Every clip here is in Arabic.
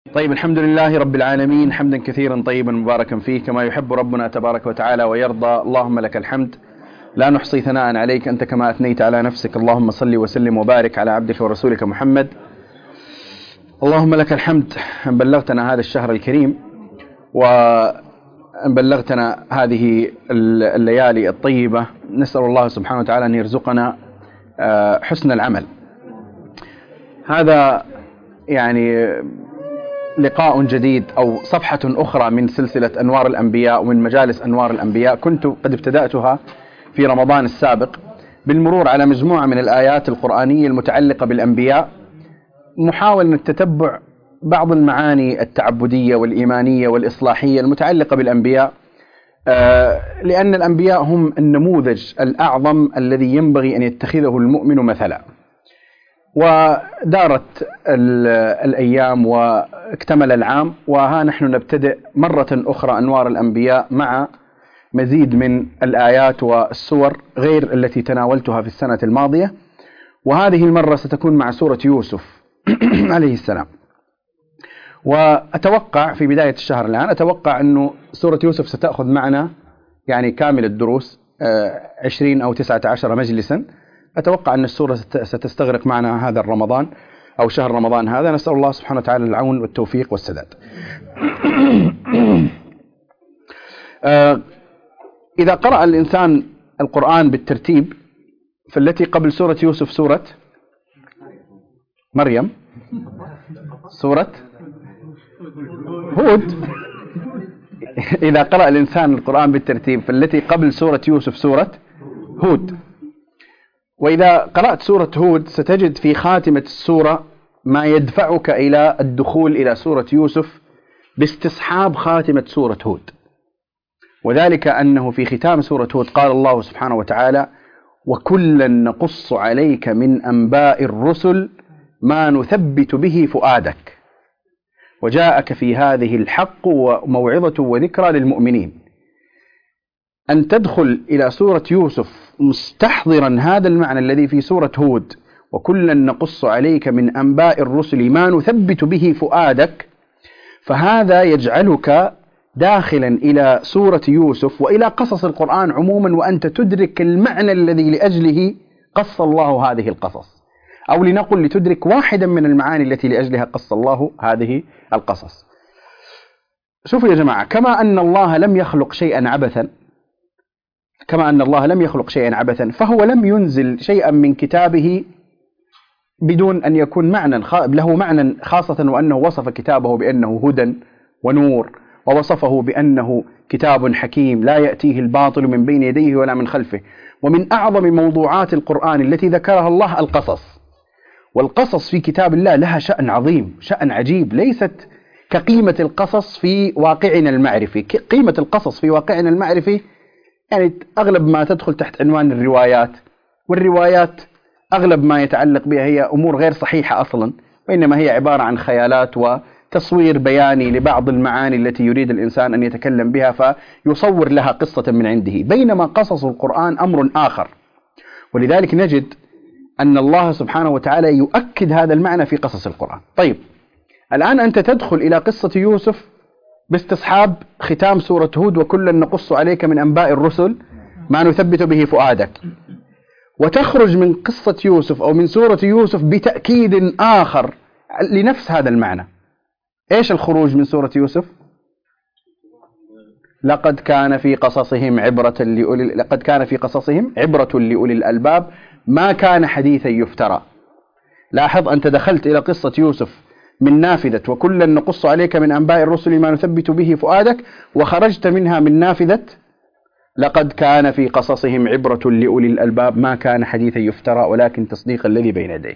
طيب، الحمد لله رب العالمين، حمدا كثيرا طيبا مباركا فيه كما يحب ربنا تبارك وتعالى ويرضى. اللهم لك الحمد، لا نحصي ثناء عليك أنت كما أثنيت على نفسك. اللهم صل وسلم وبارك على عبدك ورسولك محمد. اللهم لك الحمد أن بلغتنا هذا الشهر الكريم، وأن بلغتنا هذه الليالي الطيبة. نسأل الله سبحانه وتعالى أن يرزقنا حسن العمل. هذا يعني لقاء جديد أو صفحة أخرى من سلسلة أنوار الأنبياء ومن مجالس أنوار الأنبياء. كنت قد ابتدأتها في رمضان السابق بالمرور على مجموعة من الآيات القرآنية المتعلقة بالأنبياء، محاولة تتبع بعض المعاني التعبدية والإيمانية والإصلاحية المتعلقة بالأنبياء، لأن الأنبياء هم النموذج الأعظم الذي ينبغي أن يتخذه المؤمن مثلا. ودارت الأيام واكتمل العام، وها نحن نبتدئ مرة أخرى أنوار الأنبياء مع مزيد من الآيات والسور غير التي تناولتها في السنة الماضية. وهذه المرة ستكون مع سورة يوسف عليه السلام. وأتوقع في بداية الشهر الآن أتوقع أنه سورة يوسف ستأخذ معنا يعني كامل الدروس 20 أو 19 مجلسا. أتوقع أن السورة ستستغرق معنا هذا الرمضان أو شهر رمضان هذا. نسأل الله سبحانه وتعالى العون والتوفيق والسداد. إذا قرأ الإنسان القرآن بالترتيب، فالتي قبل سورة يوسف سورة مريم، سورة هود. إذا قرأ الإنسان القرآن بالترتيب، فالتي قبل سورة يوسف سورة هود. وإذا قرأت سورة هود ستجد في خاتمة السورة ما يدفعك إلى الدخول إلى سورة يوسف باستصحاب خاتمة سورة هود، وذلك أنه في ختام سورة هود قال الله سبحانه وتعالى: وكلا نقص عليك من أنباء الرسل ما نثبت به فؤادك وجاءك في هذه الحق وموعظة وذكرى للمؤمنين. أن تدخل إلى سورة يوسف مستحضرا هذا المعنى الذي في سورة هود: وكلا نقص عليك من أنباء الرسل ما نثبت به فؤادك، فهذا يجعلك داخلا إلى سورة يوسف وإلى قصص القرآن عموما، وأنت تدرك المعنى الذي لأجله قص الله هذه القصص، أو لنقل لتدرك واحدا من المعاني التي لأجلها قص الله هذه القصص. شوفوا يا جماعة، كما أن الله لم يخلق شيئا عبثا، فهو لم ينزل شيئا من كتابه بدون أن يكون له معنى، خاصة وأنه وصف كتابه بأنه هدى ونور، ووصفه بأنه كتاب حكيم لا يأتيه الباطل من بين يديه ولا من خلفه. ومن أعظم موضوعات القرآن التي ذكرها الله القصص، والقصص في كتاب الله لها شأن عظيم، شأن عجيب، ليست كقيمة القصص في واقعنا المعرفي. قيمة القصص في واقعنا المعرفي يعني أغلب ما تدخل تحت عنوان الروايات، والروايات أغلب ما يتعلق بها هي أمور غير صحيحة أصلا، وإنما هي عبارة عن خيالات وتصوير بياني لبعض المعاني التي يريد الإنسان أن يتكلم بها فيصور لها قصة من عنده، بينما قصص القرآن أمر آخر. ولذلك نجد أن الله سبحانه وتعالى يؤكد هذا المعنى في قصص القرآن. طيب، الآن أنت تدخل إلى قصة يوسف باستصحاب ختام سورة هود: وكلا نقص عليك من أنباء الرسل ما نثبت به فؤادك، وتخرج من قصة يوسف أو من سورة يوسف بتأكيد آخر لنفس هذا المعنى. إيش الخروج من سورة يوسف؟ لقد كان في قصصهم عبرة لأولي الألباب ما كان حديثا يفترى. لاحظ، أنت دخلت إلى قصة يوسف من نافذة وكلا نقص عليك من أنباء الرسل ما نثبت به فؤادك، وخرجت منها من نافذة لقد كان في قصصهم عبرة لأولي الألباب ما كان حديثا يفترى ولكن تصديق الذي بين يديه.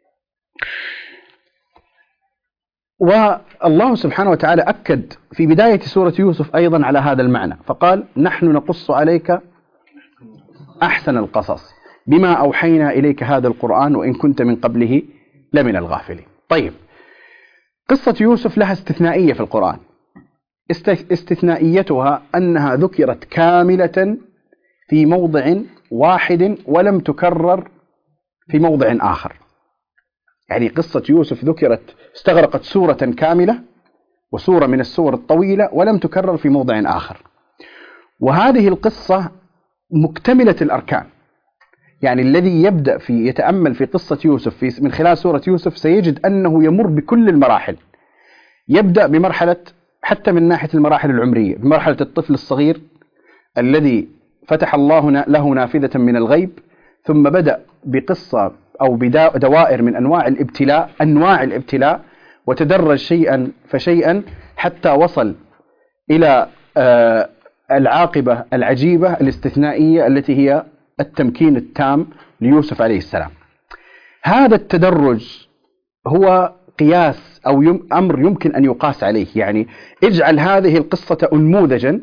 والله سبحانه وتعالى أكد في بداية سورة يوسف أيضا على هذا المعنى، فقال: نحن نقص عليك أحسن القصص بما أوحينا إليك هذا القرآن وإن كنت من قبله لمن الغافلين. طيب، قصة يوسف لها استثنائية في القرآن. استثنائيتها أنها ذكرت كاملة في موضع واحد ولم تكرر في موضع آخر. يعني قصة يوسف ذكرت، استغرقت سورة كاملة وسورة من السور الطويلة ولم تكرر في موضع آخر. وهذه القصة مكتملة الأركان، يعني الذي يبدأ يتأمل في قصة يوسف من خلال سورة يوسف سيجد أنه يمر بكل المراحل. يبدأ بمرحلة، حتى من ناحية المراحل العمرية، بمرحلة الطفل الصغير الذي فتح الله له نافذة من الغيب، ثم بدأ بقصة أو بدوائر من أنواع الابتلاء، وتدرج شيئا فشيئا حتى وصل إلى العاقبة العجيبة الاستثنائية التي هي التمكين التام ليوسف عليه السلام. هذا التدرج هو قياس أو أمر يمكن أن يقاس عليه، يعني اجعل هذه القصة أنموذجا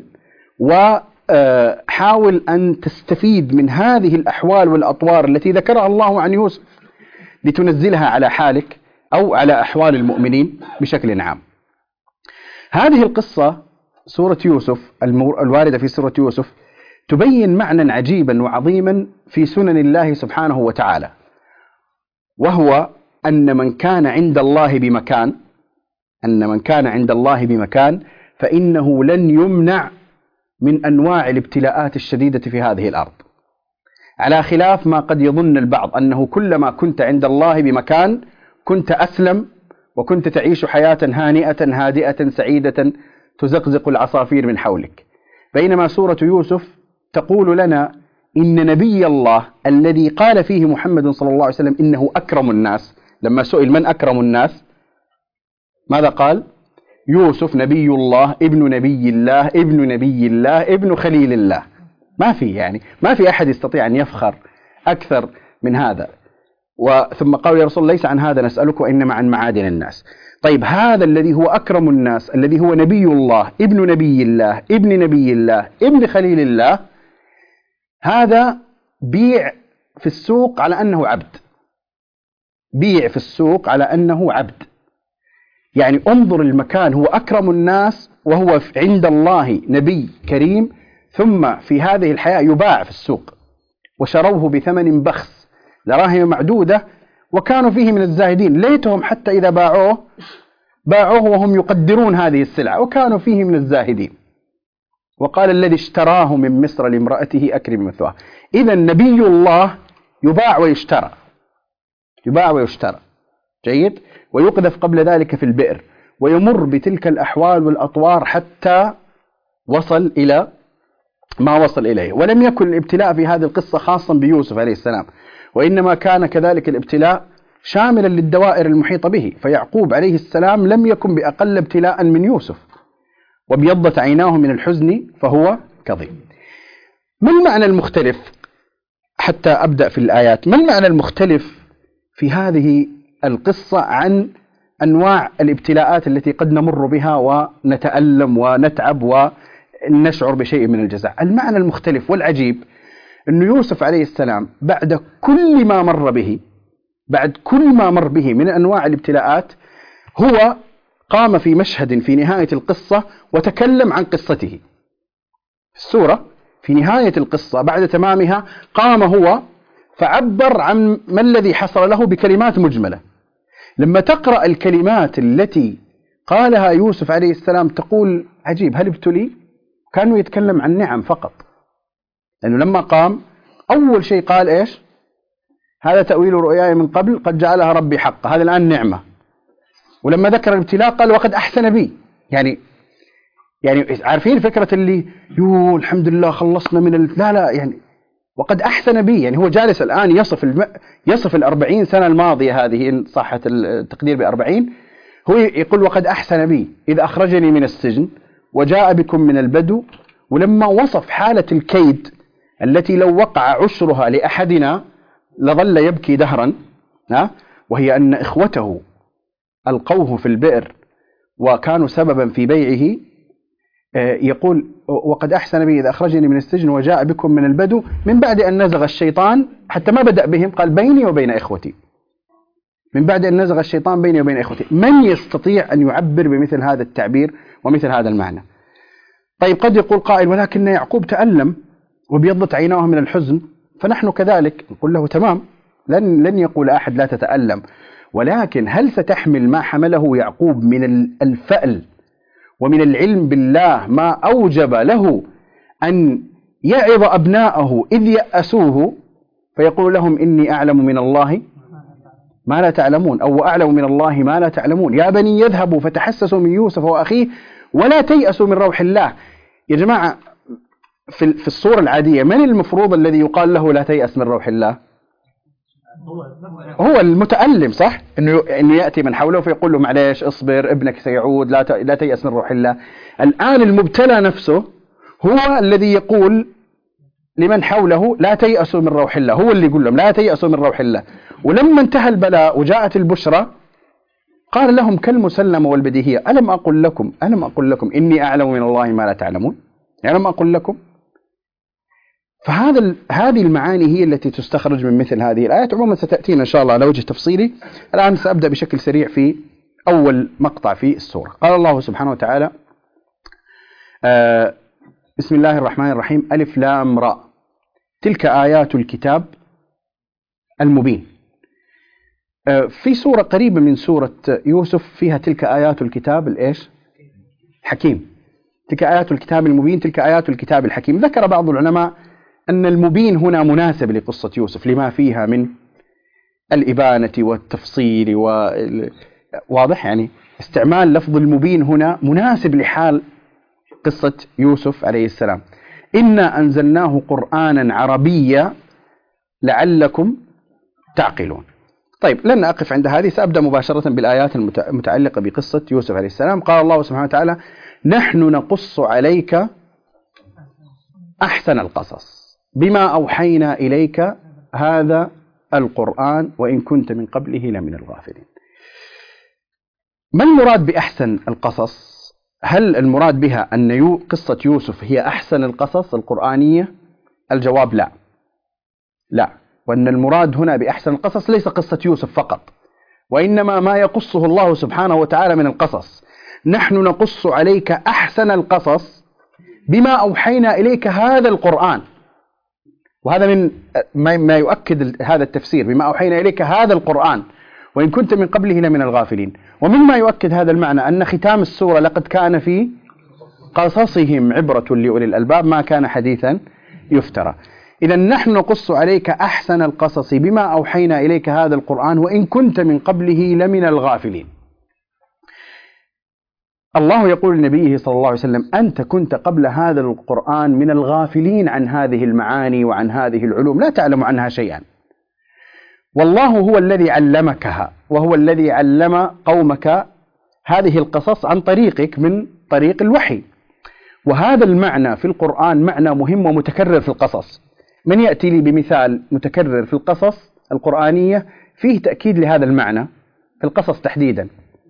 وحاول أن تستفيد من هذه الأحوال والأطوار التي ذكرها الله عن يوسف لتنزلها على حالك أو على أحوال المؤمنين بشكل عام. هذه القصة سورة يوسف الواردة في سورة يوسف تبين معنى عجيبا وعظيما في سنن الله سبحانه وتعالى، وهو أن من كان عند الله بمكان فإنه لن يمنع من أنواع الابتلاءات الشديدة في هذه الأرض، على خلاف ما قد يظن البعض أنه كلما كنت عند الله بمكان كنت أسلم وكنت تعيش حياة هانئة هادئة سعيدة تزقزق العصافير من حولك. بينما سورة يوسف تقول لنا إن نبي الله الذي قال فيه محمد صلى الله عليه وسلم إنه أكرم الناس، لما سئل من أكرم الناس ماذا قال؟ يوسف نبي الله ابن نبي الله ابن نبي الله ابن خليل الله. ما في أحد يستطيع أن يفخر أكثر من هذا. ثم قال يا رسول الله ليس عن هذا نسألك وإنما عن معادن الناس. طيب هذا الذي هو أكرم الناس الذي هو نبي الله ابن نبي الله ابن نبي الله ابن خليل الله، هذا بيع في السوق على أنه عبد. يعني انظر المكان، هو أكرم الناس وهو عند الله نبي كريم، ثم في هذه الحياة يباع في السوق، وشروه بثمن بخس دراهم معدودة وكانوا فيه من الزاهدين، ليتهم حتى إذا باعوه وهم يقدرون هذه السلعة وكانوا فيه من الزاهدين. وقال الذي اشتراه من مصر لامرأته أكرم مثواه. إذا نبي الله يباع ويشترى جيد، ويقذف قبل ذلك في البئر، ويمر بتلك الأحوال والأطوار حتى وصل إلى ما وصل إليه. ولم يكن الابتلاء في هذه القصة خاصا بيوسف عليه السلام، وإنما كان كذلك الابتلاء شاملا للدوائر المحيطة به. فيعقوب عليه السلام لم يكن بأقل ابتلاء من يوسف، وابيضت عيناه من الحزن فهو كظيم. ما المعنى المختلف، حتى أبدأ في الآيات، ما المعنى المختلف في هذه القصة عن أنواع الابتلاءات التي قد نمر بها ونتألم ونتعب ونشعر بشيء من الجزع؟ المعنى المختلف والعجيب أن يوسف عليه السلام بعد كل ما مر به من أنواع الابتلاءات، هو قام في مشهد في نهاية القصة وتكلم عن قصته. السورة في نهاية القصة بعد تمامها قام هو فعبر عن ما الذي حصل له بكلمات مجملة. لما تقرأ الكلمات التي قالها يوسف عليه السلام تقول عجيب، هل ابتلي؟ كانوا يتكلم عن نعم فقط، لأنه لما قام أول شيء قال إيش؟ هذا تأويل رؤياي من قبل قد جعلها ربي حقا، هذا الآن نعمة. ولما ذكر الابتلاء قال وقد أحسن بي. يعني عارفين فكرة اللي الحمد لله خلصنا من لا يعني وقد أحسن بي، يعني هو جالس الآن يصف 40 سنة الماضية هذه إن صحت التقدير ب40، هو يقول وقد أحسن بي إذ أخرجني من السجن وجاء بكم من البدو. ولما وصف حالة الكيد التي لو وقع عشرها لأحدنا لظل يبكي دهرا، وهي أن إخوته ألقوه في البئر وكانوا سببا في بيعه، يقول وقد أحسن بي إذا أخرجني من السجن وجاء بكم من البدو من بعد أن نزغ الشيطان، حتى ما بدأ بهم قال بيني وبين إخوتي، من بعد أن نزغ الشيطان بيني وبين إخوتي. من يستطيع أن يعبر بمثل هذا التعبير ومثل هذا المعنى؟ طيب قد يقول قائل ولكن يعقوب تألم وبيضت عيناه من الحزن، فنحن كذلك نقول له تمام، لن يقول أحد لا تتألم، ولكن هل ستحمل ما حمله يعقوب من الفأل ومن العلم بالله ما أوجب له أن يعظ أبناءه إذ يأسوه فيقول لهم إني أعلم من الله ما لا تعلمون، أو أعلم من الله ما لا تعلمون. يا بني يذهبوا فتحسسوا من يوسف وأخيه ولا تيأسوا من روح الله. يا جماعة في الصورة العادية من المفروض الذي يقال له لا تيأس من روح الله؟ هو المتألم، صح؟ إنه يأتي من حوله فيقول له معليش اصبر ابنك سيعود، لا تيأس من روح الله. الآن المبتلى نفسه هو الذي يقول لمن حوله لا تيأسوا من روح الله، هو اللي يقول لهم لا تيأسوا من روح الله. ولما انتهى البلاء وجاءت البشرى قال لهم كالمسلمة والبديهية ألم أقل لكم إني أعلم من الله ما لا تعلمون؟ ألم أقل لكم؟ هذه المعاني هي التي تستخرج من مثل هذه الآيات. عموما ستأتينا إن شاء الله على وجه تفصيلي. الآن سأبدأ بشكل سريع في أول مقطع في السورة. قال الله سبحانه وتعالى بسم الله الرحمن الرحيم ألف لام راء تلك آيات الكتاب المبين. في سورة قريبة من سورة يوسف فيها تلك آيات الكتاب الإيش؟ حكيم. تلك آيات الكتاب المبين، تلك آيات الكتاب الحكيم. ذكر بعض العلماء أن المبين هنا مناسب لقصة يوسف لما فيها من الإبانة والتفصيل واضح، يعني استعمال لفظ المبين هنا مناسب لحال قصة يوسف عليه السلام. إنا أنزلناه قرآنا عربيا لعلكم تعقلون. طيب لن أقف عند هذه، سأبدأ مباشرة بالآيات المتعلقة بقصة يوسف عليه السلام. قال الله سبحانه وتعالى نحن نقص عليك أحسن القصص بما أوحينا إليك هذا القرآن وإن كنت من قبله لمن الغافلين. ما المراد بأحسن القصص؟ هل المراد بها أن قصة يوسف هي أحسن القصص القرآنية؟ الجواب لا، وأن المراد هنا بأحسن القصص ليس قصة يوسف فقط، وإنما ما يقصه الله سبحانه وتعالى من القصص. نحن نقص عليك أحسن القصص بما أوحينا إليك هذا القرآن. وهذا من ما يؤكد هذا التفسير، بما أوحينا إليك هذا القرآن وإن كنت من قبله لمن الغافلين. ومما يؤكد هذا المعنى أن ختام السورة لقد كان في قصصهم عبرة لأولي الألباب ما كان حديثا يفترى. إذا نحن نقص عليك أحسن القصص بما أوحينا إليك هذا القرآن وإن كنت من قبله لمن الغافلين. الله يقول لنبيه صلى الله عليه وسلم أنت كنت قبل هذا القرآن من الغافلين عن هذه المعاني وعن هذه العلوم، لا تعلم عنها شيئا، والله هو الذي علمكها وهو الذي علم قومك هذه القصص عن طريقك من طريق الوحي. وهذا المعنى في القرآن معنى مهم ومتكرر في القصص. من يأتي لي بمثال متكرر في القصص القرآنية فيه تأكيد لهذا المعنى في القصص تحديدا؟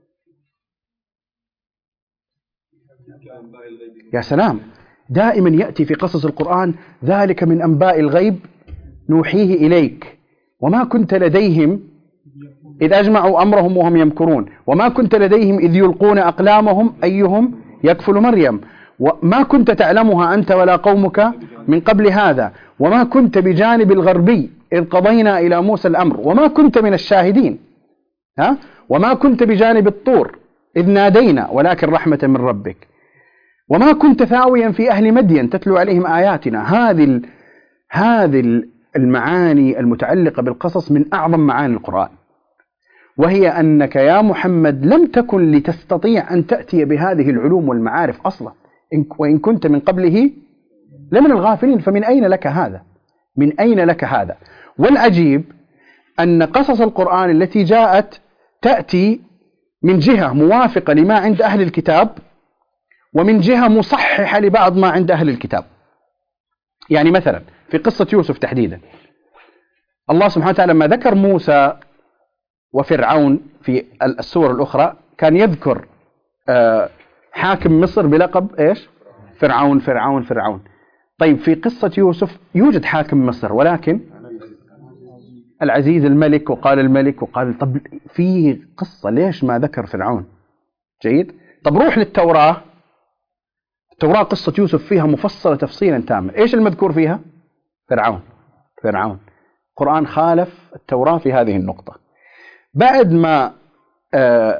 يا سلام، دائما يأتي في قصص القرآن ذلك من أنباء الغيب نوحيه إليك وما كنت لديهم إذ أجمعوا أمرهم وهم يمكرون وما كنت لديهم إذ يلقون أقلامهم أيهم يكفل مريم وما كنت تعلمها أنت ولا قومك من قبل هذا وما كنت بجانب الغربي إذ قضينا إلى موسى الأمر وما كنت من الشاهدين وما كنت بجانب الطور إذ نادينا ولكن رحمة من ربك وما كنت ثاويا في أهل مدين تتلو عليهم آياتنا. هذه المعاني المتعلقة بالقصص من أعظم معاني القرآن، وهي أنك يا محمد لم تكن لتستطيع أن تأتي بهذه العلوم والمعارف أصلا وإن كنت من قبله لمن الغافلين. فمن أين لك هذا؟ من أين لك هذا؟ والعجيب أن قصص القرآن التي جاءت تأتي من جهة موافقة لما عند أهل الكتاب ومن جهة مصححة لبعض ما عند أهل الكتاب. يعني مثلا في قصة يوسف تحديدا الله سبحانه وتعالى لما ذكر موسى وفرعون في السور الأخرى كان يذكر حاكم مصر بلقب إيش؟ فرعون فرعون فرعون. طيب في قصة يوسف يوجد حاكم مصر ولكن العزيز الملك وقال الملك وقال. طب في قصة ليش ما ذكر فرعون؟ جيد. طب روح للتوراة. التوراة قصة يوسف فيها مفصلة تفصيلا تاما. إيش المذكور فيها؟ فرعون. القرآن خالف التوراة في هذه النقطة. بعد ما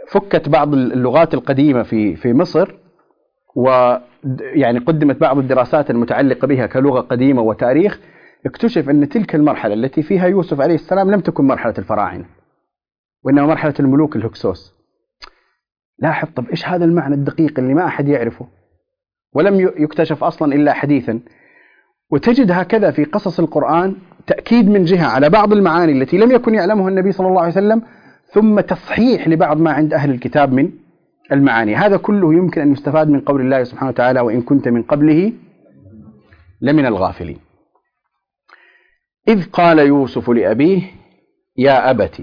فكت بعض اللغات القديمة في مصر، ويعني قدمت بعض الدراسات المتعلقة بها كلغة قديمة وتاريخ، اكتشف أن تلك المرحلة التي فيها يوسف عليه السلام لم تكن مرحلة الفراعنة، وإنما مرحلة الملوك الهكسوس. لاحظ، طب إيش هذا المعنى الدقيق اللي ما أحد يعرفه ولم يكتشف أصلا إلا حديثا؟ وتجد هكذا في قصص القرآن تأكيد من جهة على بعض المعاني التي لم يكن يعلمها النبي صلى الله عليه وسلم، ثم تصحيح لبعض ما عند أهل الكتاب من المعاني. هذا كله يمكن أن يستفاد من قول الله سبحانه وتعالى: وإن كنت من قبله لمن الغافلين. إذ قال يوسف لأبيه: يا أبت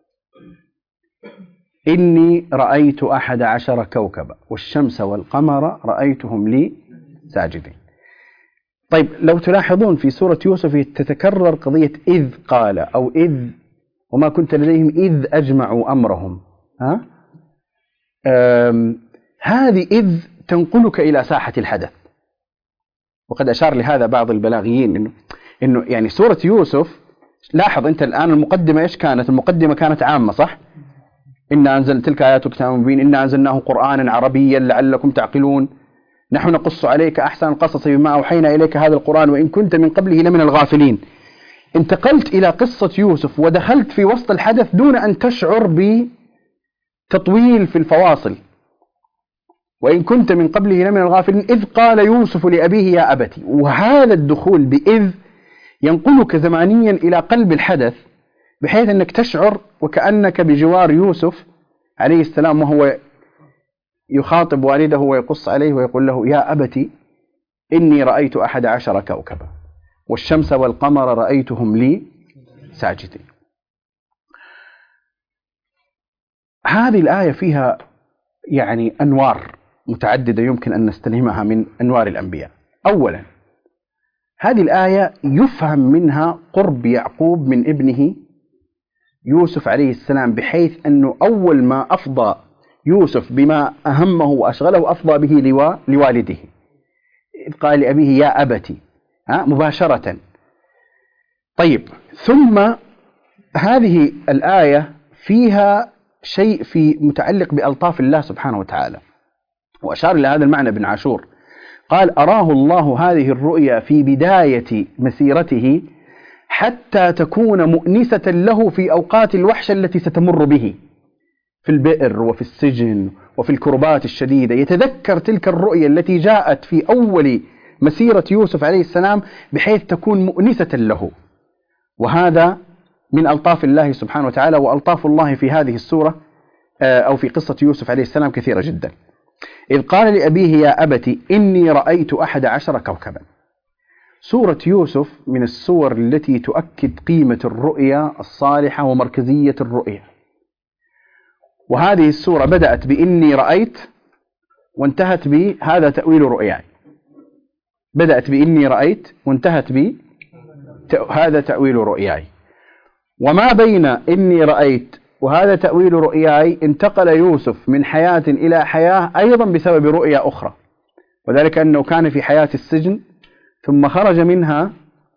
إني رأيت 11 كوكبا والشمس والقمر رأيتهم لي ساجدين. طيب، لو تلاحظون في سورة يوسف تتكرر قضية إذ قال أو إذ، وما كنت لديهم إذ أجمعوا أمرهم. هذه إذ تنقلك إلى ساحة الحدث، وقد أشار لهذا بعض البلاغيين إنه يعني سورة يوسف، لاحظ أنت الآن المقدمة إيش كانت؟ المقدمة كانت عامة، صح؟ إنا أنزل تلك آيات كتاب مبين إنا أنزلناه قرآنا عربيا لعلكم تعقلون نحن نقص عليك أحسن القصص بما أوحينا إليك هذا القرآن وإن كنت من قبله لمن الغافلين. انتقلت إلى قصة يوسف ودخلت في وسط الحدث دون أن تشعر بتطويل في الفواصل. وإن كنت من قبله لمن الغافلين إذ قال يوسف لأبيه يا أبتي. وهذا الدخول بإذ ينقلك زمانيا إلى قلب الحدث، بحيث أنك تشعر وكأنك بجوار يوسف عليه السلام وهو يخاطب والده ويقص عليه ويقول له: يا أبتي إني رأيت 11 كوكبا والشمس والقمر رأيتهم لي ساجدين. هذه الآية فيها يعني أنوار متعددة يمكن أن نستلهمها من أنوار الأنبياء. أولا، هذه الآية يفهم منها قرب يعقوب من ابنه يوسف عليه السلام، بحيث أنه أول ما أفضى يوسف بما أهمه وأشغله أفضى به لوالده، إذ قال لأبيه يا أبتي، مباشرة. طيب، ثم هذه الآية فيها شيء في متعلق بألطاف الله سبحانه وتعالى، وأشار إلى هذا المعنى ابن عاشور، قال: أراه الله هذه الرؤيا في بداية مسيرته حتى تكون مؤنسة له في أوقات الوحشة التي ستمر به في البئر وفي السجن وفي الكربات الشديدة. يتذكر تلك الرؤيا التي جاءت في أول مسيرة يوسف عليه السلام بحيث تكون مؤنسة له. وهذا من ألطاف الله سبحانه وتعالى، وألطاف الله في هذه السورة أو في قصة يوسف عليه السلام كثيرة جدا. إذ قال لأبيه يا أبت إني رأيت 11 كوكبا. سورة يوسف من السور التي تؤكد قيمة الرؤيا الصالحة ومركزية الرؤيا. وهذه السورة بدأت بإني رأيت وانتهت بهذا تأويل رؤياي. بدأت بإني رأيت وانتهت بهذا تأويل رؤياي. وما بين إني رأيت وهذا تأويل رؤياي انتقل يوسف من حياة إلى حياة أيضا بسبب رؤيا أخرى، وذلك أنه كان في حياة السجن ثم خرج منها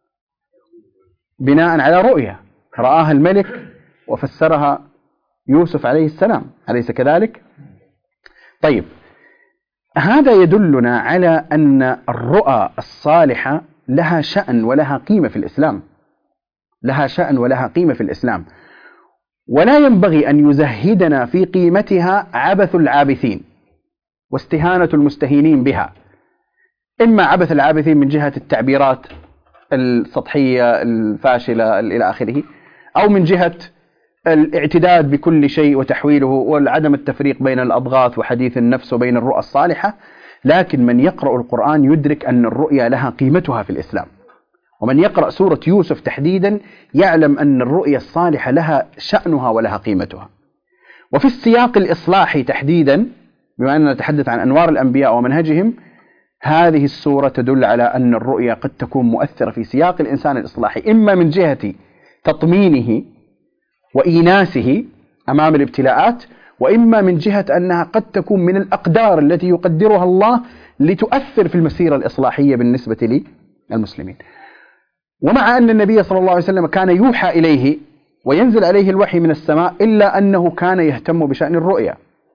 بناء على رؤيا رآها الملك وفسرها يوسف عليه السلام، أليس كذلك؟ طيب، هذا يدلنا على أن الرؤى الصالحة لها شأن ولها قيمة في الإسلام، لها شأن ولها قيمة في الإسلام، ولا ينبغي أن يزهدنا في قيمتها عبث العابثين واستهانة المستهينين بها. إما عبث العابثين من جهة التعبيرات السطحية الفاشلة إلى آخره، أو من جهة الاعتداد بكل شيء وتحويله وعدم التفريق بين الأضغاث وحديث النفس وبين الرؤى الصالحة. لكن من يقرأ القرآن يدرك أن الرؤيا لها قيمتها في الإسلام، ومن يقرأ سورة يوسف تحديدا يعلم أن الرؤيا الصالحة لها شأنها ولها قيمتها. وفي السياق الإصلاحي تحديدا، بما أننا نتحدث عن أنوار الأنبياء ومنهجهم، هذه السورة تدل على أن الرؤيا قد تكون مؤثرة في سياق الإنسان الإصلاحي، إما من جهة تطمينه وإيناسه أمام الابتلاءات، وإما من جهة أنها قد تكون من الأقدار التي يقدرها الله لتؤثر في المسيرة الإصلاحية بالنسبة للمسلمين. ومع أن النبي صلى الله عليه وسلم كان يوحى إليه وينزل عليه الوحي من السماء، إلا أنه كان يهتم بشأن الرؤيا،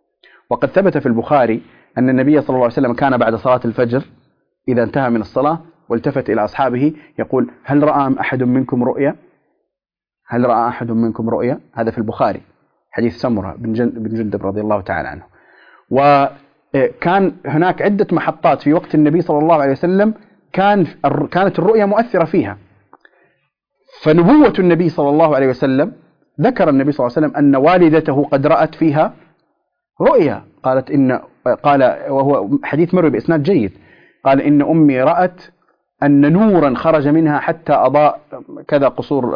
وقد ثبت في البخاري أن النبي صلى الله عليه وسلم كان بعد صلاة الفجر إذا انتهى من الصلاة والتفت إلى أصحابه يقول: هل رأى أحد منكم رؤيا؟ هل رأى أحد منكم رؤيا؟ هذا في البخاري، حديث سمرة بن جندب رضي الله تعالى عنه. وكان هناك عدة محطات في وقت النبي صلى الله عليه وسلم كانت الرؤيا مؤثرة فيها. فنبوة النبي صلى الله عليه وسلم ذكر النبي صلى الله عليه وسلم أن والدته قد رأت فيها رؤيا، قال وهو حديث مروي بإسناد جيد، قال: إن أمي رأت أن نورا خرج منها حتى أضاء كذا قصور،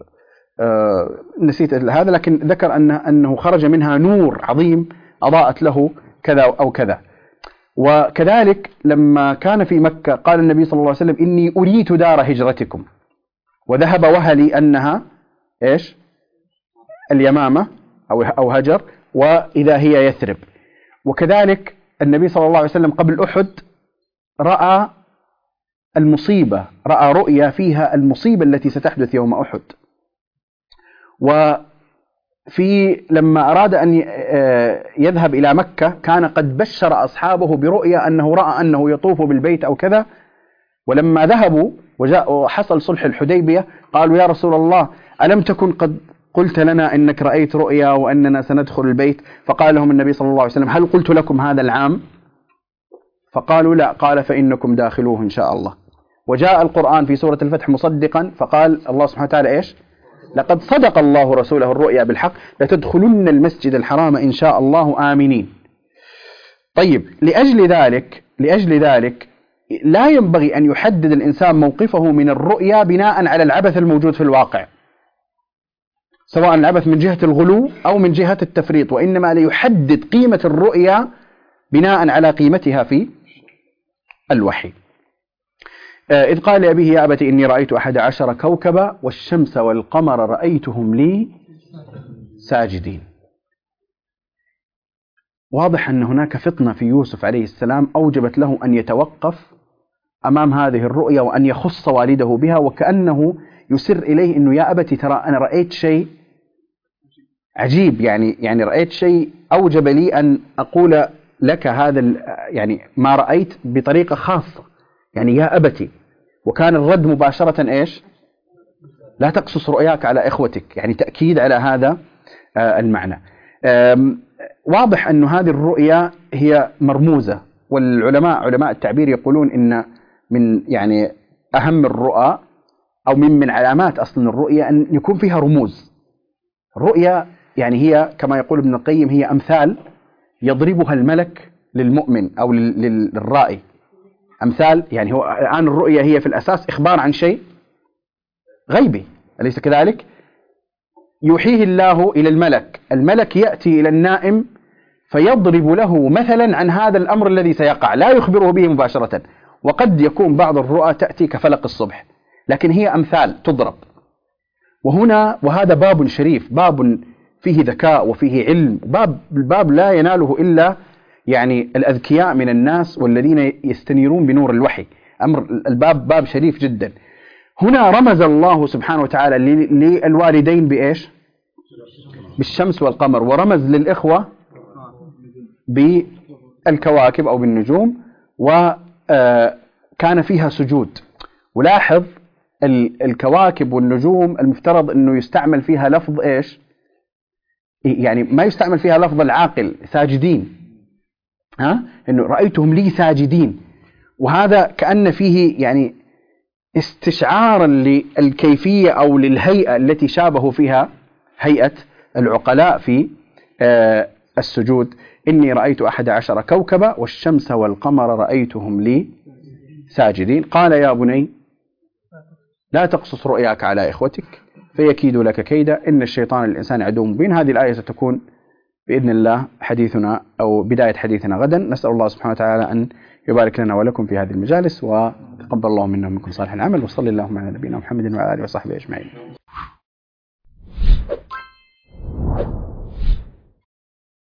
نسيت هذا، لكن ذكر أنه خرج منها نور عظيم أضاءت له كذا أو كذا. وكذلك لما كان في مكة قال النبي صلى الله عليه وسلم: إني أريت دار هجرتكم، وذهب وهلي أنها إيش؟ اليمامة أو هجر، وإذا هي يثرب. وكذلك النبي صلى الله عليه وسلم قبل أحد رأى المصيبة، رأى رؤيا فيها المصيبة التي ستحدث يوم أحد. لما أراد أن يذهب إلى مكة كان قد بشر أصحابه برؤيا أنه رأى أنه يطوف بالبيت أو كذا. ولما ذهبوا وحصل صلح الحديبية قالوا: يا رسول الله، ألم تكن قد قلت لنا إنك رأيت رؤيا وأننا سندخل البيت؟ فقال لهم النبي صلى الله عليه وسلم: هل قلت لكم هذا العام؟ فقالوا: لا. قال: فإنكم داخلوه إن شاء الله. وجاء القرآن في سورة الفتح مصدقا، فقال الله سبحانه وتعالى إيش؟ لقد صدق الله رسوله الرؤيا بالحق لتدخلن المسجد الحرام إن شاء الله آمنين. طيب، لأجل ذلك لا ينبغي أن يحدد الإنسان موقفه من الرؤيا بناء على العبث الموجود في الواقع، سواء العبث من جهة الغلو أو من جهة التفريط، وإنما ليحدد قيمة الرؤيا بناء على قيمتها في الوحي. إذ قال لأبيه: يا أبت إني رأيت 11 كوكبا والشمس والقمر رأيتهم لي ساجدين. واضح أن هناك فطنة في يوسف عليه السلام أوجبت له أن يتوقف أمام هذه الرؤيا وأن يخص والده بها، وكأنه يسر إليه أنه: يا أبت ترى أنا رأيت شيء عجيب، يعني رأيت شيء أوجب لي أن أقول لك هذا يعني ما رأيت بطريقة خاصة، يعني يا أبتي. وكان الرد مباشرة إيش؟ لا تقصص رؤياك على إخوتك، يعني تأكيد على هذا المعنى. واضح أن هذه الرؤيا هي مرموزة، علماء التعبير يقولون إن من يعني أهم الرؤى أو من علامات أصلا الرؤيا أن يكون فيها رموز. الرؤيا يعني هي كما يقول ابن القيم هي أمثال يضربها الملك للمؤمن أو للرائي. أمثال، يعني هو الآن الرؤيا هي في الأساس إخبار عن شيء غيبي، أليس كذلك؟ يوحيه الله إلى الملك يأتي إلى النائم فيضرب له مثلا عن هذا الأمر الذي سيقع، لا يخبره به مباشرة. وقد يكون بعض الرؤى تأتي كفلق الصبح، لكن هي أمثال تضرب. وهذا باب شريف، باب فيه ذكاء وفيه علم، الباب لا يناله إلا يعني الأذكياء من الناس والذين يستنيرون بنور الوحي. الباب باب شريف جدا. هنا رمز الله سبحانه وتعالى للوالدين بإيش؟ بالشمس والقمر، ورمز للإخوة بالكواكب أو بالنجوم، وكان فيها سجود. ولاحظ الكواكب والنجوم المفترض أنه يستعمل فيها لفظ إيش؟ يعني ما يستعمل فيها لفظ العاقل ساجدين، إنه رأيتهم لي ساجدين. وهذا كأن فيه يعني استشعارا للكيفية أو للهيئة التي شابهوا فيها هيئة العقلاء في السجود. إني رأيت 11 كوكبا والشمس والقمر رأيتهم لي ساجدين. قال: يا بني لا تقصص رؤياك على إخوتك فيكيدوا لك كيدا إن الشيطان للإنسان عدو مبين. هذه الآية ستكون بإذن الله حديثنا أو بداية حديثنا غدا. نسأل الله سبحانه وتعالى أن يبارك لنا ولكم في هذه المجالس، وتقبل الله منا ومنكم صالح العمل، وصلى اللهم على نبينا محمد وعلى آله وصحبه أجمعين.